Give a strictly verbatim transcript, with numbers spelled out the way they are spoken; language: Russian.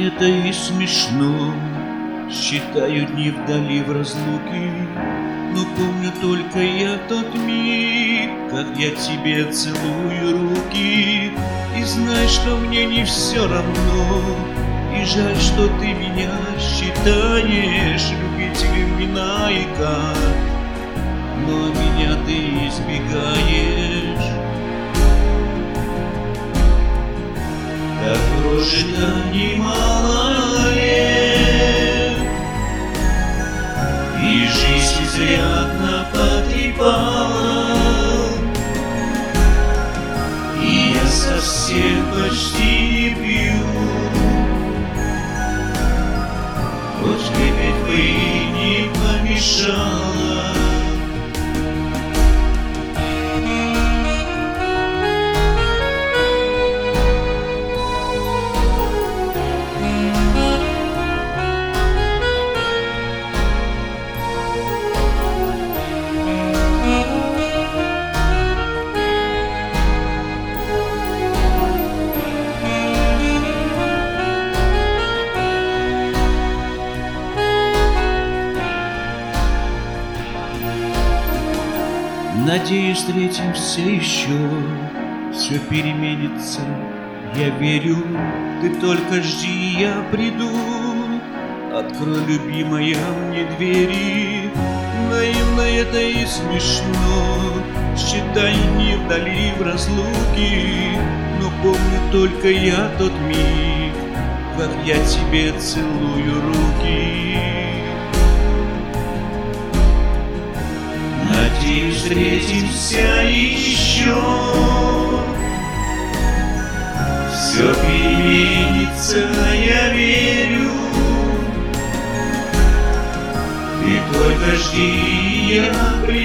это и смешно. Считаю дни вдали в разлуке, но помню только я тот миг, как я тебе целую руки. И знай, что мне не все равно, и жаль, что ты меня считаешь любителем вина и карт, но меня ты избегаешь. Так прожито немало лет, и жизнь изрядно потрепала, и я совсем почти не пью. Хоть выпить бы и не помешало. Надеюсь, встретимся еще, все переменится, я верю, ты только жди, я приду. Открой, любимая, мне двери, наивно это и смешно. Считай дни вдали в разлуке, но помню только я тот миг, как я тебе целую руки. Надеюсь, встретимся еще, все переменится, я верю. Ты только жди, я приду.